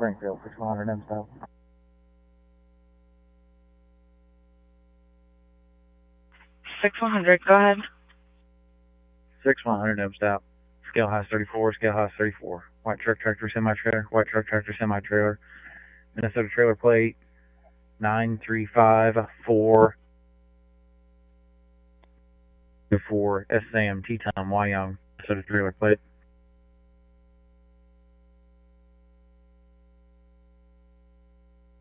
Springfield, 6100 M-stop. 6100, go ahead. 6100 M-stop. Scale house 34, scale house 34. White truck, tractor, semi-trailer, white truck, tractor, semi-trailer. Minnesota trailer plate 9354 for SAM Teton Wyong. Minnesota trailer plate.